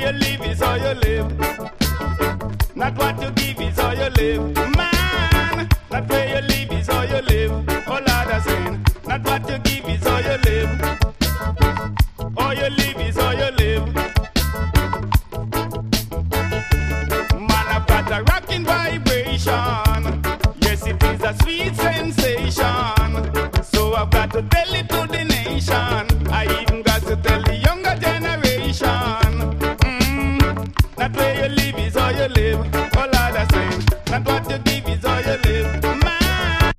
you live is how you live. Not what you give is how you live. Man, not where you live is how you live. Oh Lord, I say, not what you give is how you live. How you live is how you live. Man, I've got a rocking vibration. Yes, it is a sweet sensation. So I've got to tell it to the nation.